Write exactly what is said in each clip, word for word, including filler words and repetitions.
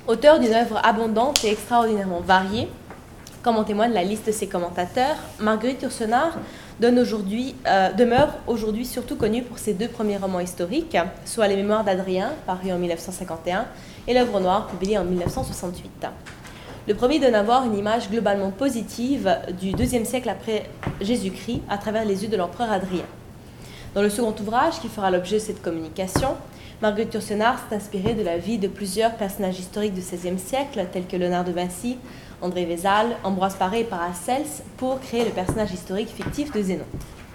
Auteur d'une œuvre abondante et extraordinairement variée, comme en témoigne la liste de ses commentateurs, Marguerite Yourcenar donne aujourd'hui, euh, demeure aujourd'hui surtout connue pour ses deux premiers romans historiques, soit Les Mémoires d'Adrien, paru en mille neuf cent cinquante et un, et L'œuvre noire, publiée en mille neuf cent soixante-huit. Le premier donne à voir une image globalement positive du deuxième siècle après Jésus-Christ à travers les yeux de l'empereur Adrien. Dans le second ouvrage, qui fera l'objet de cette communication, Marguerite Yourcenar s'est inspirée de la vie de plusieurs personnages historiques du seizième siècle, tels que Léonard de Vinci, André Vézal, Ambroise Paré et Paracels, pour créer le personnage historique fictif de Zénon.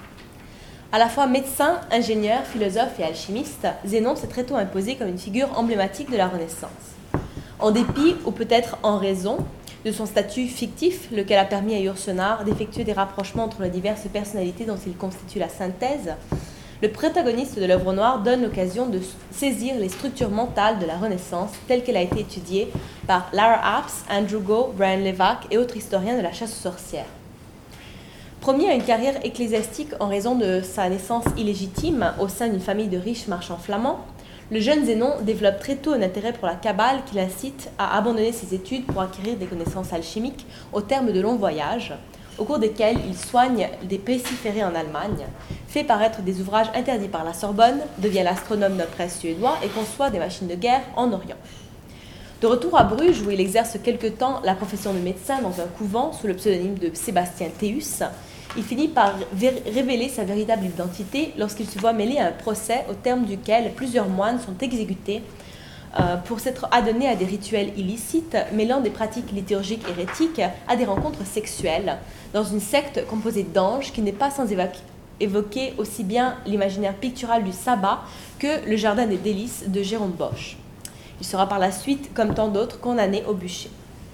À la fois médecin, ingénieur, philosophe et alchimiste, Zénon s'est très tôt imposé comme une figure emblématique de la Renaissance. En dépit, ou peut-être en raison, de son statut fictif, lequel a permis à Yourcenar d'effectuer des rapprochements entre les diverses personnalités dont il constitue la synthèse, le protagoniste de l'œuvre noire donne l'occasion de saisir les structures mentales de la Renaissance telle qu'elle a été étudiée par Lara Apps, Andrew Goh, Brian Levac et autres historiens de la chasse aux sorcières. Promis à une carrière ecclésiastique en raison de sa naissance illégitime au sein d'une famille de riches marchands flamands, le jeune Zénon développe très tôt un intérêt pour la Kabbale qui l'incite à abandonner ses études pour acquérir des connaissances alchimiques au terme de longs voyages, au cours desquels il soigne des pestiférés en Allemagne, fait paraître des ouvrages interdits par la Sorbonne, devient l'astronome d'un prince suédois et conçoit des machines de guerre en Orient. De retour à Bruges, où il exerce quelque temps la profession de médecin dans un couvent sous le pseudonyme de Sébastien Théus, il finit par révéler sa véritable identité lorsqu'il se voit mêlé à un procès au terme duquel plusieurs moines sont exécutés euh, pour s'être adonnés à des rituels illicites, mêlant des pratiques liturgiques hérétiques à des rencontres sexuelles, dans une secte composée d'anges qui n'est pas sans évoquer aussi bien l'imaginaire pictural du sabbat que le jardin des délices de Jérôme Bosch. Il sera par la suite, comme tant d'autres, condamné au bûcher.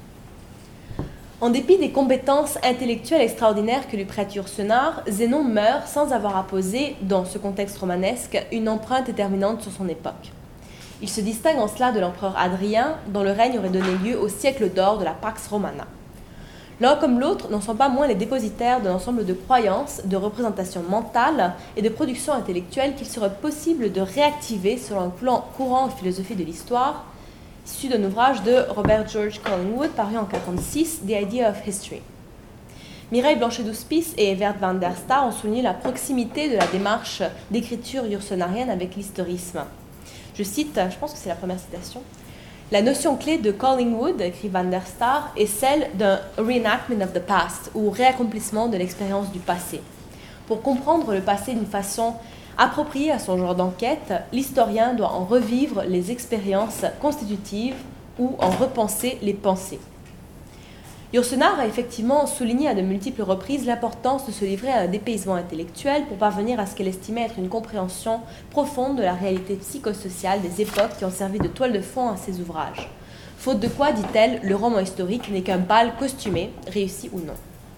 En dépit des compétences intellectuelles extraordinaires que lui prête Yourcenar, Zénon meurt sans avoir apposé, dans ce contexte romanesque, une empreinte déterminante sur son époque. Il se distingue en cela de l'empereur Adrien, dont le règne aurait donné lieu au siècle d'or de la Pax Romana. L'un comme l'autre n'en sont pas moins les dépositaires d'un ensemble de croyances, de représentations mentales et de productions intellectuelles qu'il serait possible de réactiver selon un courant en philosophie de l'histoire, issu d'un ouvrage de Robert George Collingwood, paru en mille neuf cent quarante-six, The Idea of History. Mireille Blanchet-Douspice et Evert van der Star ont souligné la proximité de la démarche d'écriture yourcenarienne avec l'historisme. Je cite, je pense que c'est la première citation, « La notion clé de Collingwood, écrit van der Star, est celle d'un reenactment of the past, ou réaccomplissement de l'expérience du passé. Pour comprendre le passé d'une façon appropriée à son genre d'enquête, l'historien doit en revivre les expériences constitutives ou en repenser les pensées. » Yourcenar a effectivement souligné à de multiples reprises l'importance de se livrer à un dépaysement intellectuel pour parvenir à ce qu'elle estimait être une compréhension profonde de la réalité psychosociale des époques qui ont servi de toile de fond à ses ouvrages. Faute de quoi, dit-elle, le roman historique n'est qu'un bal costumé, réussi ou non.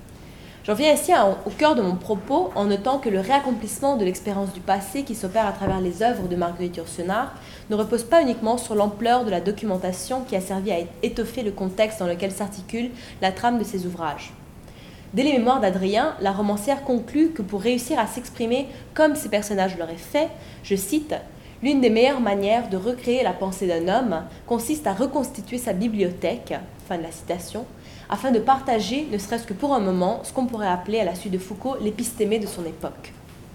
J'en viens ici au cœur de mon propos en notant que le réaccomplissement de l'expérience du passé qui s'opère à travers les œuvres de Marguerite Yourcenar ne repose pas uniquement sur l'ampleur de la documentation qui a servi à étoffer le contexte dans lequel s'articule la trame de ses ouvrages. Dès les Mémoires d'Adrien, la romancière conclut que pour réussir à s'exprimer comme ces personnages l'auraient fait, je cite, « L'une des meilleures manières de recréer la pensée d'un homme consiste à reconstituer sa bibliothèque, fin de la citation, afin de partager, ne serait-ce que pour un moment, ce qu'on pourrait appeler, à la suite de Foucault, l'épistémé de son époque. »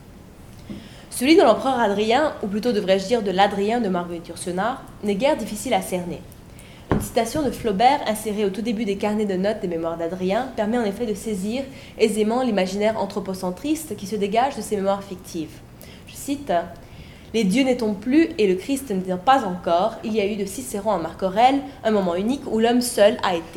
Celui de l'empereur Adrien, ou plutôt devrais-je dire de l'Adrien de Marguerite Yourcenar, n'est guère difficile à cerner. Une citation de Flaubert, insérée au tout début des carnets de notes des Mémoires d'Adrien, permet en effet de saisir aisément l'imaginaire anthropocentriste qui se dégage de ces mémoires fictives. Je cite « Les dieux n'étant plus et le Christ n'étant pas encore, il y a eu de Cicéron à Marc Aurèle un moment unique où l'homme seul a été. »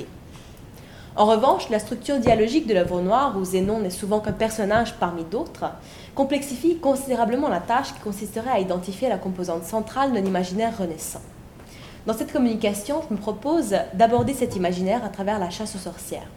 En revanche, la structure dialogique de l'œuvre noire, où Zénon n'est souvent qu'un personnage parmi d'autres, complexifie considérablement la tâche qui consisterait à identifier la composante centrale d'un imaginaire renaissant. Dans cette communication, je me propose d'aborder cet imaginaire à travers la chasse aux sorcières.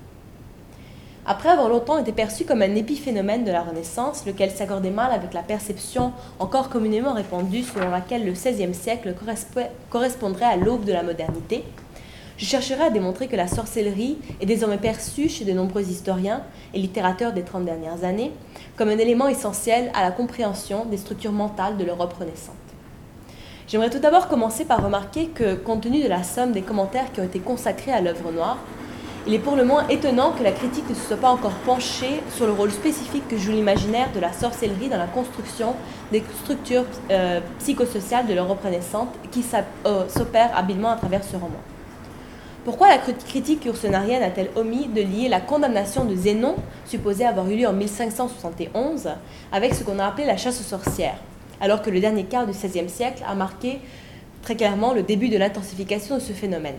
Après avoir longtemps été perçu comme un épiphénomène de la Renaissance, lequel s'accordait mal avec la perception encore communément répandue selon laquelle le seizième siècle correspondrait à l'aube de la modernité, je chercherai à démontrer que la sorcellerie est désormais perçue chez de nombreux historiens et littérateurs des trente dernières années comme un élément essentiel à la compréhension des structures mentales de l'Europe renaissante. J'aimerais tout d'abord commencer par remarquer que, compte tenu de la somme des commentaires qui ont été consacrés à l'œuvre noire, il est pour le moins étonnant que la critique ne se soit pas encore penchée sur le rôle spécifique que joue l'imaginaire de la sorcellerie dans la construction des structures euh, psychosociales de l'Europe renaissante qui euh, s'opèrent habilement à travers ce roman. Pourquoi la critique ursonarienne a-t-elle omis de lier la condamnation de Zénon, supposée avoir eu lieu en mille cinq cent soixante et onze, avec ce qu'on a appelé la chasse aux sorcières, alors que le dernier quart du seizième siècle a marqué très clairement le début de l'intensification de ce phénomène?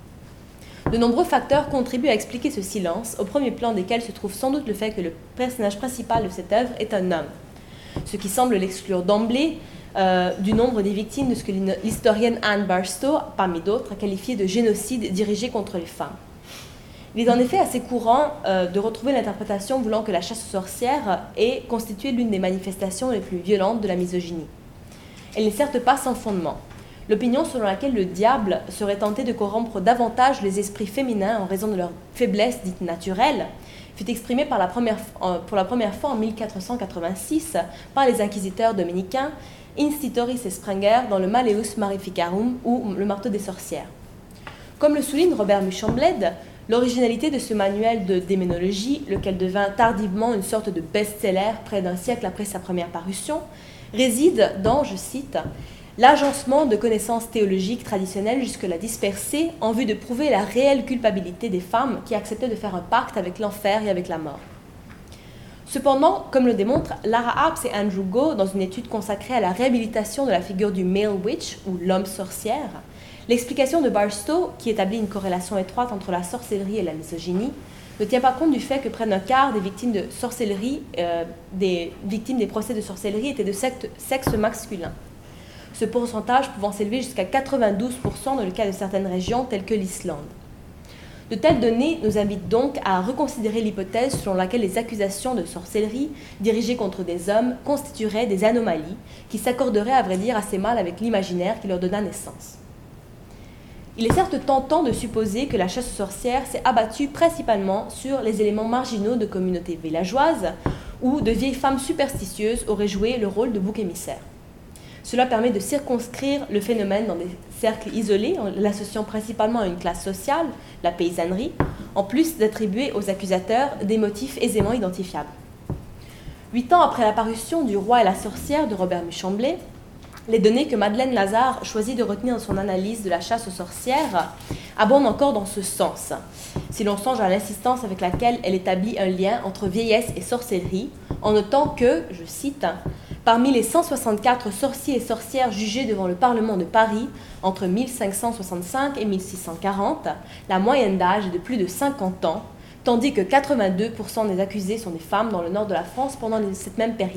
De nombreux facteurs contribuent à expliquer ce silence, au premier plan desquels se trouve sans doute le fait que le personnage principal de cette œuvre est un homme, ce qui semble l'exclure d'emblée euh, du nombre des victimes de ce que l'historienne Anne Barstow, parmi d'autres, a qualifié de génocide dirigé contre les femmes. Il est en effet assez courant euh, de retrouver l'interprétation voulant que la chasse aux sorcières ait constitué l'une des manifestations les plus violentes de la misogynie. Elle n'est certes pas sans fondement. L'opinion selon laquelle le diable serait tenté de corrompre davantage les esprits féminins en raison de leur faiblesse dite naturelle fut exprimée par la première, pour la première fois en mille quatre cent quatre-vingt-six par les inquisiteurs dominicains Institoris et Sprenger dans le Malleus Maleficarum ou le marteau des sorcières. Comme le souligne Robert Muchambled, l'originalité de ce manuel de démonologie, lequel devint tardivement une sorte de best-seller près d'un siècle après sa première parution, réside dans, je cite, l'agencement de connaissances théologiques traditionnelles jusque-là dispersées en vue de prouver la réelle culpabilité des femmes qui acceptaient de faire un pacte avec l'enfer et avec la mort. Cependant, comme le démontrent Lara Apps et Andrew Goh dans une étude consacrée à la réhabilitation de la figure du male witch ou l'homme sorcière, l'explication de Barstow, qui établit une corrélation étroite entre la sorcellerie et la misogynie, ne tient pas compte du fait que près d'un quart des victimes de sorcellerie, euh, des victimes des procès de sorcellerie étaient de sexe, sexe masculin. Ce pourcentage pouvant s'élever jusqu'à quatre-vingt-douze pour cent dans le cas de certaines régions telles que l'Islande. De telles données nous invitent donc à reconsidérer l'hypothèse selon laquelle les accusations de sorcellerie dirigées contre des hommes constitueraient des anomalies qui s'accorderaient à vrai dire assez mal avec l'imaginaire qui leur donna naissance. Il est certes tentant de supposer que la chasse aux sorcières s'est abattue principalement sur les éléments marginaux de communautés villageoises où de vieilles femmes superstitieuses auraient joué le rôle de bouc émissaire. Cela permet de circonscrire le phénomène dans des cercles isolés, en l'associant principalement à une classe sociale, la paysannerie, en plus d'attribuer aux accusateurs des motifs aisément identifiables. Huit ans après la parution du Roi et la sorcière de Robert Muchambled, les données que Madeleine Lazare choisit de retenir dans son analyse de la chasse aux sorcières abondent encore dans ce sens, si l'on songe à l'insistance avec laquelle elle établit un lien entre vieillesse et sorcellerie, en notant que, je cite, « Parmi les cent soixante-quatre sorciers et sorcières jugés devant le Parlement de Paris entre mille cinq cent soixante-cinq et mille six cent quarante, la moyenne d'âge est de plus de cinquante ans, tandis que quatre-vingt-deux pour cent des accusés sont des femmes dans le nord de la France pendant cette même période. »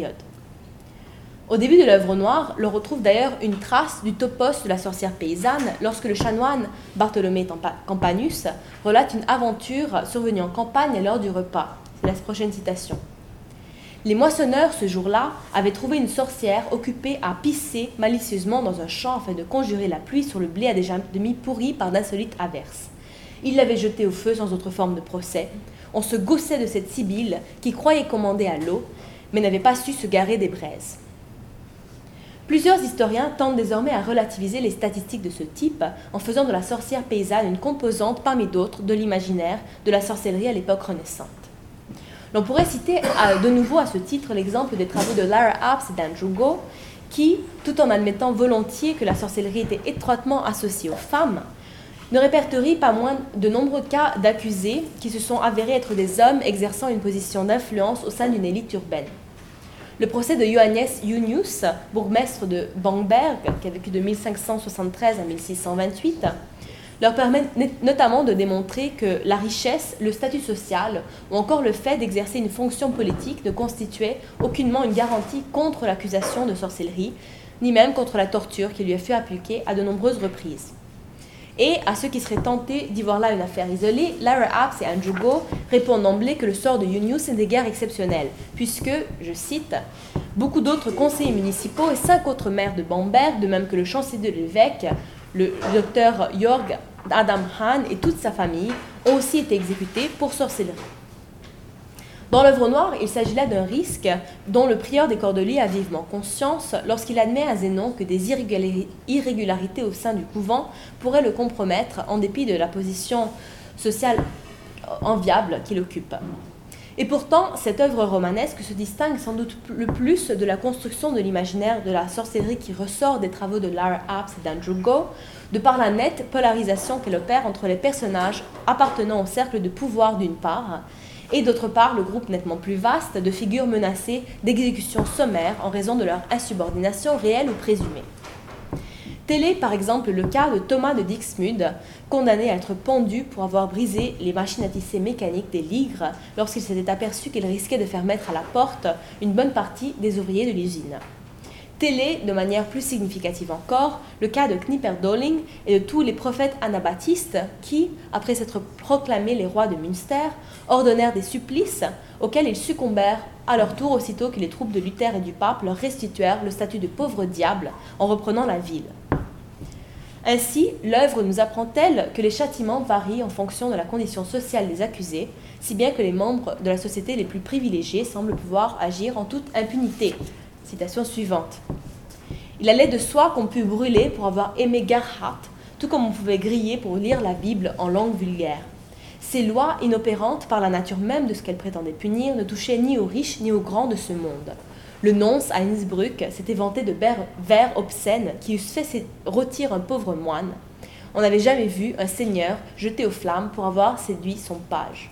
Au début de l'œuvre noire, l'on retrouve d'ailleurs une trace du topos de la sorcière paysanne lorsque le chanoine Bartholomé Campanus relate une aventure survenue en campagne lors du repas. C'est la prochaine citation. Les moissonneurs, ce jour-là, avaient trouvé une sorcière occupée à pisser malicieusement dans un champ afin de conjurer la pluie sur le blé à déjà demi pourri par d'insolites averses. Ils l'avaient jetée au feu sans autre forme de procès. On se gaussait de cette sibylle qui croyait commander à l'eau, mais n'avait pas su se garer des braises. Plusieurs historiens tentent désormais à relativiser les statistiques de ce type en faisant de la sorcière paysanne une composante parmi d'autres de l'imaginaire de la sorcellerie à l'époque renaissante. L'on pourrait citer à, de nouveau à ce titre l'exemple des travaux de Lara Apps et d'Andrew Goh qui, tout en admettant volontiers que la sorcellerie était étroitement associée aux femmes, ne répertorient pas moins de nombreux cas d'accusés qui se sont avérés être des hommes exerçant une position d'influence au sein d'une élite urbaine. Le procès de Johannes Junius, bourgmestre de Bamberg, qui a vécu de mille cinq cent soixante-treize à mille six cent vingt-huit, leur permet notamment de démontrer que la richesse, le statut social ou encore le fait d'exercer une fonction politique ne constituaient aucunement une garantie contre l'accusation de sorcellerie, ni même contre la torture qui lui a fait appliquer à de nombreuses reprises. Et à ceux qui seraient tentés d'y voir là une affaire isolée, Lara Apps et Andrew Goh répondent d'emblée que le sort de Junius est des guerres exceptionnelles, puisque, je cite, « beaucoup d'autres conseillers municipaux et cinq autres maires de Bamberg, de même que le chancelier de l'évêque, le docteur Jörg Adam Hahn et toute sa famille, ont aussi été exécutés pour sorcellerie. » Dans l'œuvre noire, il s'agit là d'un risque dont le prieur des Cordeliers a vivement conscience lorsqu'il admet à Zénon que des irrégularités au sein du couvent pourraient le compromettre en dépit de la position sociale enviable qu'il occupe. Et pourtant, cette œuvre romanesque se distingue sans doute le plus de la construction de l'imaginaire de la sorcellerie qui ressort des travaux de Lara Apps et d'Andrew Goh, de par la nette polarisation qu'elle opère entre les personnages appartenant au cercle de pouvoir d'une part, et d'autre part le groupe nettement plus vaste de figures menacées d'exécution sommaire en raison de leur insubordination réelle ou présumée. Tel est par exemple le cas de Thomas de Dixmude, condamné à être pendu pour avoir brisé les machines à tisser mécaniques des Ligres lorsqu'il s'était aperçu qu'il risquait de faire mettre à la porte une bonne partie des ouvriers de l'usine. Tel est, de manière plus significative encore, le cas de Knipperdolling et de tous les prophètes anabaptistes qui, après s'être proclamés les rois de Münster, ordonnèrent des supplices auxquels ils succombèrent à leur tour aussitôt que les troupes de Luther et du pape leur restituèrent le statut de pauvres diables en reprenant la ville. Ainsi, l'œuvre nous apprend-elle que les châtiments varient en fonction de la condition sociale des accusés, si bien que les membres de la société les plus privilégiés semblent pouvoir agir en toute impunité. Citation suivante. Il allait de soi qu'on put brûler pour avoir aimé Gerhardt, tout comme on pouvait griller pour lire la Bible en langue vulgaire. Ces lois, inopérantes par la nature même de ce qu'elles prétendaient punir, ne touchaient ni aux riches ni aux grands de ce monde. Le nonce à Innsbruck s'était vanté de vers obscènes qui eussent fait rôtir un pauvre moine. On n'avait jamais vu un seigneur jeté aux flammes pour avoir séduit son page.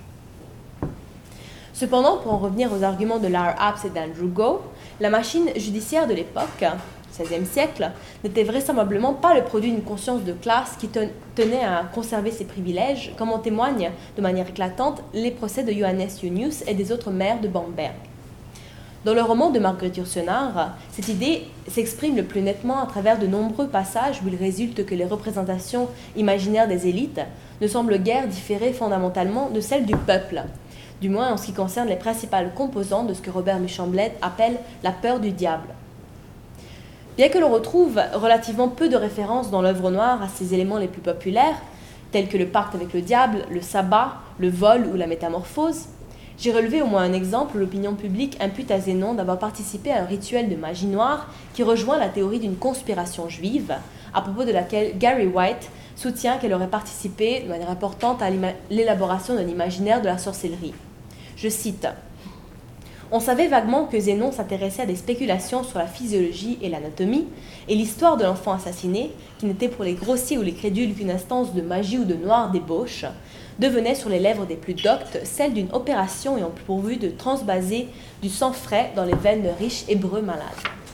Cependant, pour en revenir aux arguments de Lara Apps et d'Andrew Goh, la machine judiciaire de l'époque, seizième siècle, n'était vraisemblablement pas le produit d'une conscience de classe qui tenait à conserver ses privilèges, comme en témoignent de manière éclatante les procès de Johannes Junius et des autres maires de Bamberg. Dans le roman de Marguerite Yourcenar, cette idée s'exprime le plus nettement à travers de nombreux passages où il résulte que les représentations imaginaires des élites ne semblent guère différer fondamentalement de celles du peuple, du moins en ce qui concerne les principales composantes de ce que Robert Muchamblet appelle la peur du diable. Bien que l'on retrouve relativement peu de références dans l'œuvre noire à ces éléments les plus populaires, tels que le pacte avec le diable, le sabbat, le vol ou la métamorphose, j'ai relevé au moins un exemple où l'opinion publique impute à Zénon d'avoir participé à un rituel de magie noire qui rejoint la théorie d'une conspiration juive, à propos de laquelle Gary White soutient qu'elle aurait participé de manière importante à l'élaboration d'un imaginaire de la sorcellerie. Je cite « On savait vaguement que Zénon s'intéressait à des spéculations sur la physiologie et l'anatomie, et l'histoire de l'enfant assassiné, qui n'était pour les grossiers ou les crédules qu'une instance de magie ou de noire débauche, devenait sur les lèvres des plus doctes celle d'une opération ayant pourvu de transvaser du sang frais dans les veines de riches hébreux malades. »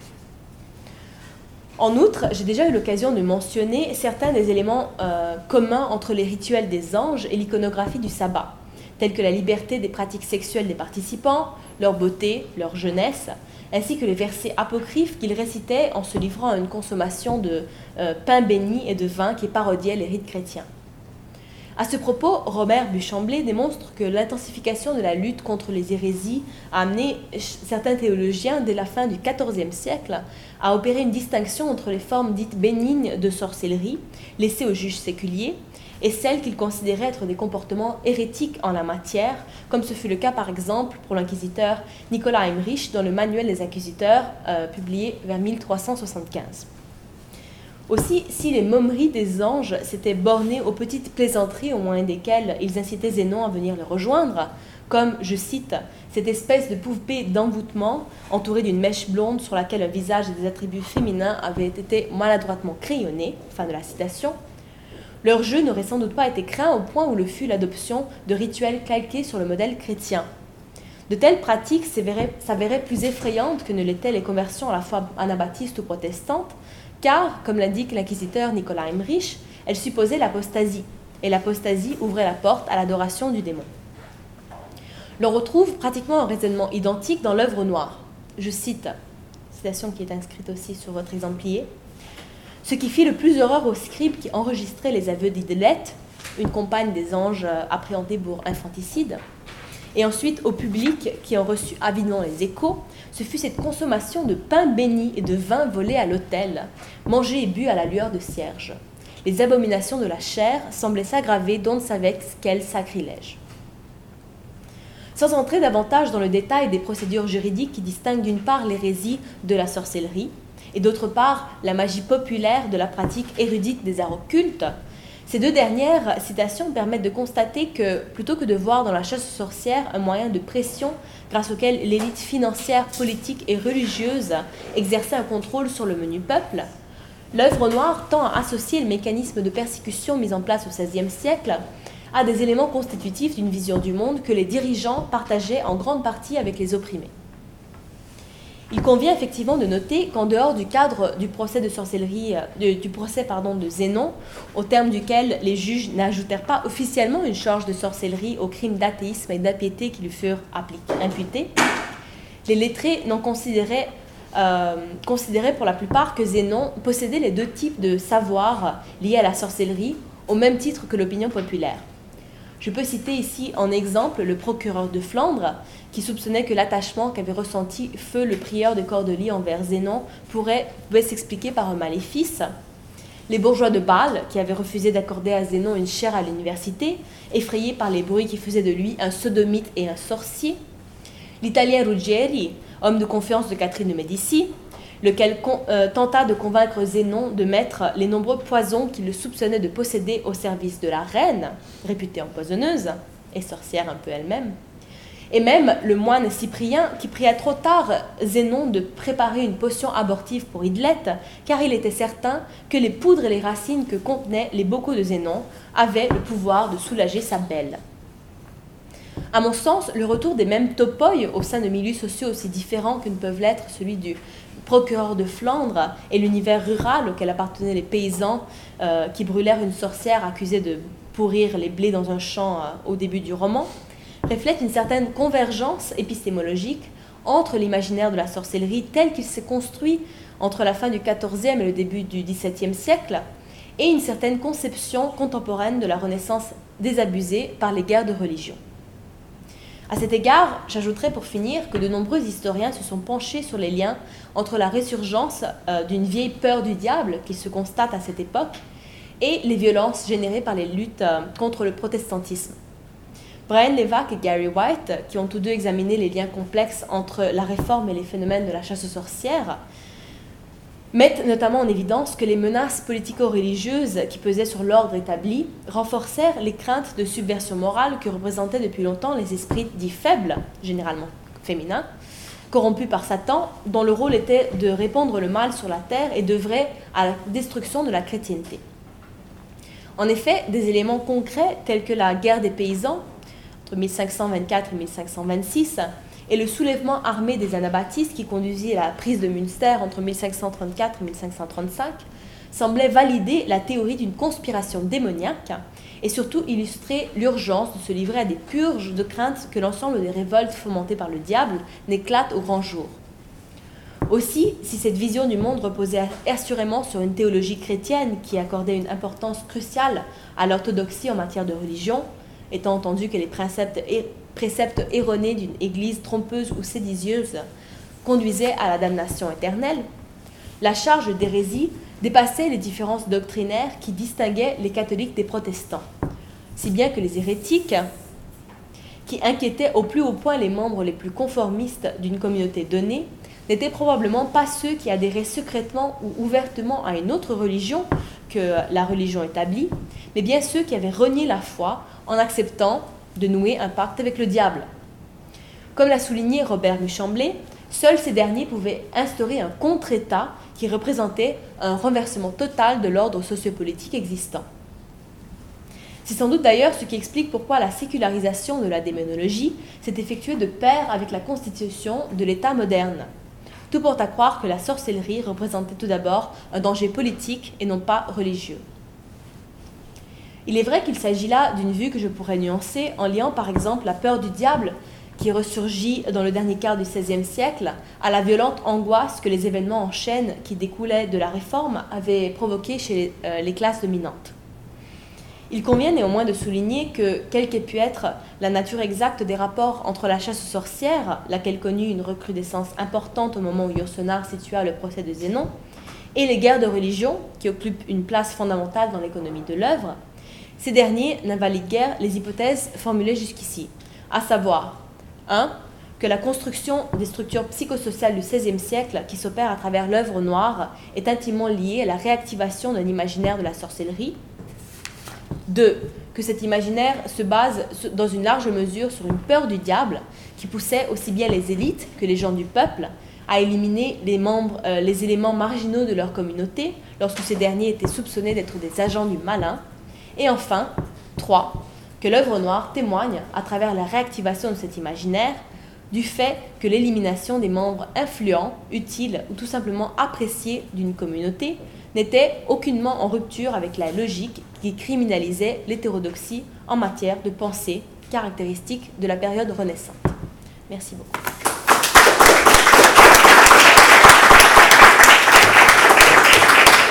En outre, j'ai déjà eu l'occasion de mentionner certains des éléments euh, communs entre les rituels des anges et l'iconographie du sabbat, tels que la liberté des pratiques sexuelles des participants, leur beauté, leur jeunesse, ainsi que les versets apocryphes qu'ils récitaient en se livrant à une consommation de euh, pain béni et de vin qui parodiait les rites chrétiens. À ce propos, Robert Buchamblet démontre que l'intensification de la lutte contre les hérésies a amené certains théologiens, dès la fin du quatorzième siècle, à opérer une distinction entre les formes dites bénignes de sorcellerie, laissées aux juges séculiers, et celles qu'ils considéraient être des comportements hérétiques en la matière, comme ce fut le cas par exemple pour l'inquisiteur Nicolas Heimrich dans le Manuel des inquisiteurs, euh, publié vers mille trois cent soixante-quinze. Aussi, si les momeries des anges s'étaient bornées aux petites plaisanteries au moyen desquelles ils incitaient Zénon à venir les rejoindre, comme, je cite, cette espèce de poupée d'envoûtement entourée d'une mèche blonde sur laquelle un visage et des attributs féminins avaient été maladroitement crayonnés, fin de la citation, leur jeu n'aurait sans doute pas été craint au point où le fut l'adoption de rituels calqués sur le modèle chrétien. De telles pratiques s'avéraient plus effrayantes que ne l'étaient les conversions à la fois anabaptistes ou protestantes, car, comme l'indique l'inquisiteur Nicolas Heimrich, elles supposaient l'apostasie, et l'apostasie ouvrait la porte à l'adoration du démon. L'on retrouve pratiquement un raisonnement identique dans l'œuvre noire. Je cite, citation qui est inscrite aussi sur votre exemplier, « Ce qui fit le plus horreur aux scribes qui enregistraient les aveux d'Idélette, une compagne des anges appréhendée pour infanticide, et ensuite au public qui en reçut avidement les échos, ce fut cette consommation de pain béni et de vin volé à l'autel, mangé et bu à la lueur de cierges. Les abominations de la chair semblaient s'aggraver d'on ne savait quel sacrilège. » Sans entrer davantage dans le détail des procédures juridiques qui distinguent d'une part l'hérésie de la sorcellerie et d'autre part la magie populaire de la pratique érudite des arts occultes, ces deux dernières citations permettent de constater que, plutôt que de voir dans la chasse aux sorcières un moyen de pression grâce auquel l'élite financière, politique et religieuse exerçait un contrôle sur le menu peuple, l'œuvre noire tend à associer le mécanisme de persécution mis en place au seizième siècle à des éléments constitutifs d'une vision du monde que les dirigeants partageaient en grande partie avec les opprimés. Il convient effectivement de noter qu'en dehors du cadre du procès de sorcellerie, de, du procès pardon, de Zénon, au terme duquel les juges n'ajoutèrent pas officiellement une charge de sorcellerie aux crimes d'athéisme et d'impiété qui lui furent imputés, les lettrés n'en considéraient, euh, considéraient pour la plupart que Zénon possédait les deux types de savoirs liés à la sorcellerie, au même titre que l'opinion populaire. Je peux citer ici en exemple le procureur de Flandre, qui soupçonnait que l'attachement qu'avait ressenti Feu le prieur de Cordeliers envers Zénon pourrait, pouvait s'expliquer par un maléfice. Les bourgeois de Bâle, qui avaient refusé d'accorder à Zénon une chaire à l'université, effrayés par les bruits qui faisaient de lui un sodomite et un sorcier. L'Italien Ruggieri, homme de confiance de Catherine de Médicis, lequel con, euh, tenta de convaincre Zénon de mettre les nombreux poisons qu'il le soupçonnait de posséder au service de la reine, réputée empoisonneuse, et sorcière un peu elle-même. Et même le moine Cyprien, qui pria trop tard Zénon de préparer une potion abortive pour Hidlette, car il était certain que les poudres et les racines que contenaient les bocaux de Zénon avaient le pouvoir de soulager sa belle. À mon sens, le retour des mêmes topoi au sein de milieux sociaux aussi différents que ne peuvent l'être celui du procureur de Flandre et l'univers rural auquel appartenaient les paysans euh, qui brûlèrent une sorcière accusée de pourrir les blés dans un champ euh, au début du roman, reflète une certaine convergence épistémologique entre l'imaginaire de la sorcellerie tel qu'il s'est construit entre la fin du quatorzième et le début du dix-septième siècle et une certaine conception contemporaine de la Renaissance désabusée par les guerres de religion. À cet égard, j'ajouterai pour finir que de nombreux historiens se sont penchés sur les liens entre la résurgence euh, d'une vieille peur du diable qui se constate à cette époque et les violences générées par les luttes euh, contre le protestantisme. Brian Levac et Gary White, qui ont tous deux examiné les liens complexes entre la réforme et les phénomènes de la chasse aux sorcières, mettent notamment en évidence que les menaces politico-religieuses qui pesaient sur l'ordre établi renforcèrent les craintes de subversion morale que représentaient depuis longtemps les esprits dits faibles, généralement féminins, corrompus par Satan, dont le rôle était de répandre le mal sur la terre et d'œuvrer à la destruction de la chrétienté. En effet, des éléments concrets tels que la guerre des paysans, entre mille cinq cent vingt-quatre et mille cinq cent vingt-six, et le soulèvement armé des Anabaptistes qui conduisit à la prise de Münster entre mille cinq cent trente-quatre et mille cinq cent trente-cinq, semblaient valider la théorie d'une conspiration démoniaque et surtout illustrer l'urgence de se livrer à des purges de crainte que l'ensemble des révoltes fomentées par le diable n'éclatent au grand jour. Aussi, si cette vision du monde reposait assurément sur une théologie chrétienne qui accordait une importance cruciale à l'orthodoxie en matière de religion, étant entendu que les préceptes, préceptes erronés d'une église trompeuse ou séditieuse conduisaient à la damnation éternelle, la charge d'hérésie dépassait les différences doctrinaires qui distinguaient les catholiques des protestants, si bien que les hérétiques, qui inquiétaient au plus haut point les membres les plus conformistes d'une communauté donnée, n'étaient probablement pas ceux qui adhéraient secrètement ou ouvertement à une autre religion que la religion établie, mais bien ceux qui avaient renié la foi en acceptant de nouer un pacte avec le diable. Comme l'a souligné Robert Muchamblet, seuls ces derniers pouvaient instaurer un contre-État qui représentait un renversement total de l'ordre sociopolitique existant. C'est sans doute d'ailleurs ce qui explique pourquoi la sécularisation de la démonologie s'est effectuée de pair avec la constitution de l'État moderne. Tout porte à croire que la sorcellerie représentait tout d'abord un danger politique et non pas religieux. Il est vrai qu'il s'agit là d'une vue que je pourrais nuancer en liant par exemple la peur du diable qui ressurgit dans le dernier quart du seizième siècle à la violente angoisse que les événements en chaîne qui découlaient de la Réforme avaient provoqué chez les, euh, les classes dominantes. Il convient néanmoins de souligner que, quelle qu'ait pu être la nature exacte des rapports entre la chasse aux sorcières, laquelle connut une recrudescence importante au moment où Yourcenar situa le procès de Zénon, et les guerres de religion, qui occupent une place fondamentale dans l'économie de l'œuvre, ces derniers n'invalident guère les hypothèses formulées jusqu'ici, à savoir un. Que la construction des structures psychosociales du seizième siècle qui s'opère à travers l'œuvre noire est intimement liée à la réactivation d'un imaginaire de la sorcellerie. deux. Que cet imaginaire se base dans une large mesure sur une peur du diable qui poussait aussi bien les élites que les gens du peuple à éliminer les, membres, euh, les éléments marginaux de leur communauté lorsque ces derniers étaient soupçonnés d'être des agents du malin. Et enfin, trois. Que l'œuvre noire témoigne, à travers la réactivation de cet imaginaire, du fait que l'élimination des membres influents, utiles ou tout simplement appréciés d'une communauté n'était aucunement en rupture avec la logique qui criminalisait l'hétérodoxie en matière de pensée caractéristique de la période renaissante. Merci beaucoup.